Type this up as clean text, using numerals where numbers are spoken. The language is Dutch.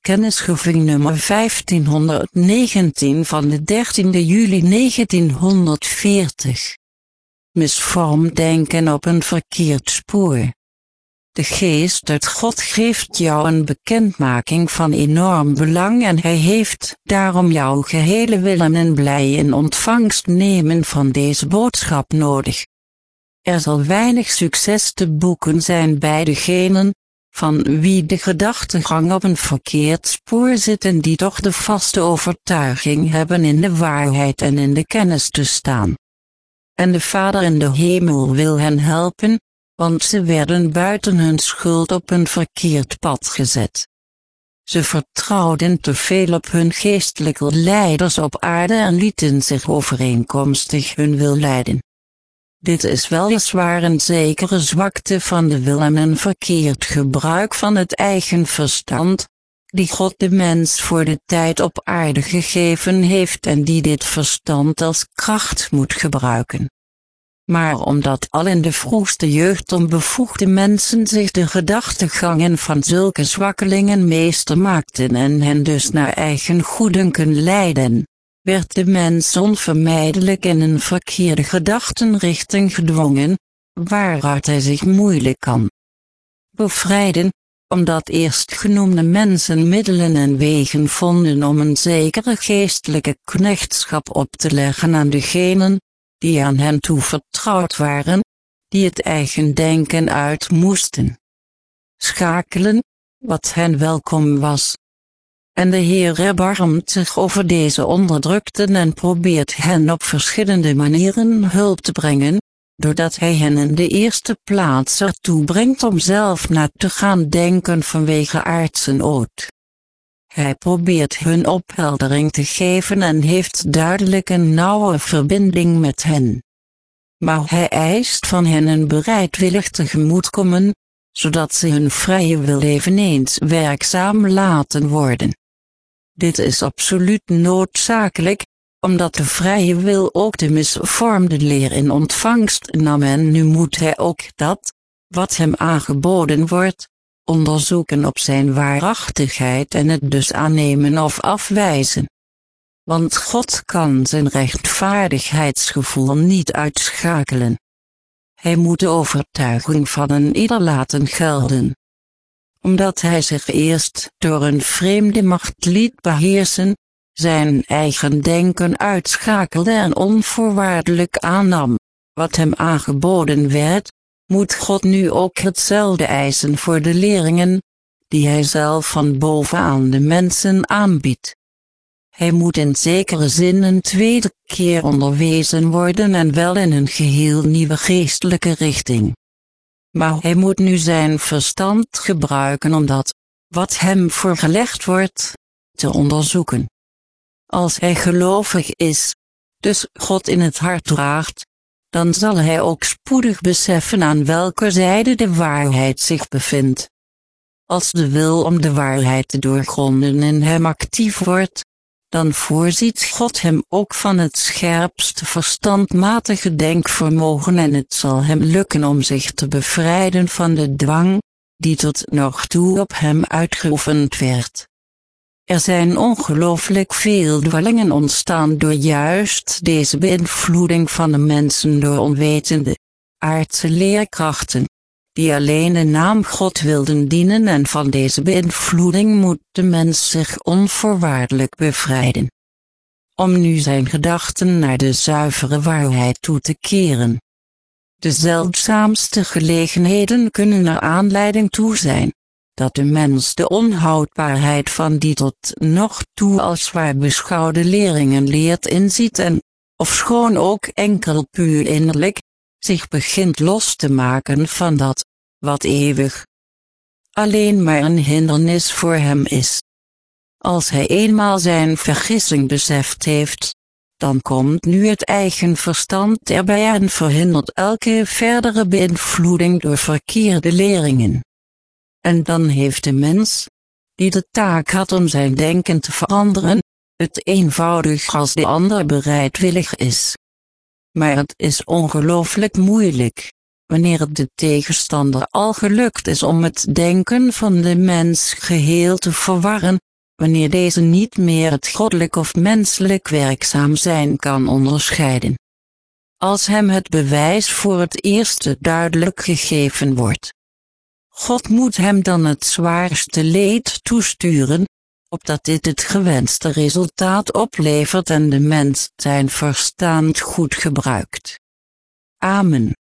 Kennisgeving nummer 1519 van de 13e juli 1940. Misvormd denken op een verkeerd spoor. De geest uit God geeft jou een bekendmaking van enorm belang en hij heeft daarom jouw gehele willen en blij in ontvangst nemen van deze boodschap nodig. Er zal weinig succes te boeken zijn bij degenen, van wie de gedachtegang op een verkeerd spoor zit en die toch de vaste overtuiging hebben in de waarheid en in de kennis te staan. En de Vader in de hemel wil hen helpen, want ze werden buiten hun schuld op een verkeerd pad gezet. Ze vertrouwden te veel op hun geestelijke leiders op aarde en lieten zich overeenkomstig hun wil leiden. Dit is weliswaar een zekere zwakte van de wil en een verkeerd gebruik van het eigen verstand, die God de mens voor de tijd op aarde gegeven heeft en die dit verstand als kracht moet gebruiken. Maar omdat al in de vroegste jeugd onbevoegde mensen zich de gedachtegangen van zulke zwakkelingen meester maakten en hen dus naar eigen goeddunken leidden, werd de mens onvermijdelijk in een verkeerde gedachtenrichting gedwongen, waaruit hij zich moeilijk kan bevrijden, omdat eerstgenoemde mensen middelen en wegen vonden om een zekere geestelijke knechtschap op te leggen aan degenen, die aan hen toevertrouwd waren, die het eigen denken uit moesten schakelen, wat hen welkom was. En de Heer erbarmt zich over deze onderdrukten en probeert hen op verschillende manieren hulp te brengen, doordat hij hen in de eerste plaats ertoe brengt om zelf na te gaan denken vanwege aardse nood. Hij probeert hun opheldering te geven en heeft duidelijk een nauwe verbinding met hen. Maar hij eist van hen een bereidwillig tegemoetkomen, zodat ze hun vrije wil eveneens werkzaam laten worden. Dit is absoluut noodzakelijk, omdat de vrije wil ook de misvormde leer in ontvangst nam en nu moet hij ook dat, wat hem aangeboden wordt, onderzoeken op zijn waarachtigheid en het dus aannemen of afwijzen. Want God kan zijn rechtvaardigheidsgevoel niet uitschakelen. Hij moet de overtuiging van een ieder laten gelden. Omdat hij zich eerst door een vreemde macht liet beheersen, zijn eigen denken uitschakelde en onvoorwaardelijk aannam, wat hem aangeboden werd, moet God nu ook hetzelfde eisen voor de leringen, die hij zelf van bovenaan de mensen aanbiedt. Hij moet in zekere zin een tweede keer onderwezen worden en wel in een geheel nieuwe geestelijke richting. Maar hij moet nu zijn verstand gebruiken om dat, wat hem voorgelegd wordt, te onderzoeken. Als hij gelovig is, dus God in het hart draagt, dan zal hij ook spoedig beseffen aan welke zijde de waarheid zich bevindt. Als de wil om de waarheid te doorgronden in hem actief wordt, dan voorziet God hem ook van het scherpste verstandmatige denkvermogen en het zal hem lukken om zich te bevrijden van de dwang, die tot nog toe op hem uitgeoefend werd. Er zijn ongelooflijk veel dwallingen ontstaan door juist deze beïnvloeding van de mensen door onwetende, aardse leerkrachten, die alleen de naam God wilden dienen en van deze beïnvloeding moet de mens zich onvoorwaardelijk bevrijden. Om nu zijn gedachten naar de zuivere waarheid toe te keren. De zeldzaamste gelegenheden kunnen er aanleiding toe zijn, dat de mens de onhoudbaarheid van die tot nog toe als waar beschouwde leringen leert inziet en, ofschoon ook enkel puur innerlijk, zich begint los te maken van dat, wat eeuwig alleen maar een hindernis voor hem is. Als hij eenmaal zijn vergissing beseft heeft, dan komt nu het eigen verstand erbij en verhindert elke verdere beïnvloeding door verkeerde leringen. En dan heeft de mens, die de taak had om zijn denken te veranderen, het eenvoudig als de ander bereidwillig is. Maar het is ongelooflijk moeilijk, wanneer het de tegenstander al gelukt is om het denken van de mens geheel te verwarren, wanneer deze niet meer het goddelijk of menselijk werkzaam zijn kan onderscheiden. Als hem het bewijs voor het eerste duidelijk gegeven wordt. God moet hem dan het zwaarste leed toesturen, opdat dit het gewenste resultaat oplevert en de mens zijn verstand goed gebruikt. Amen.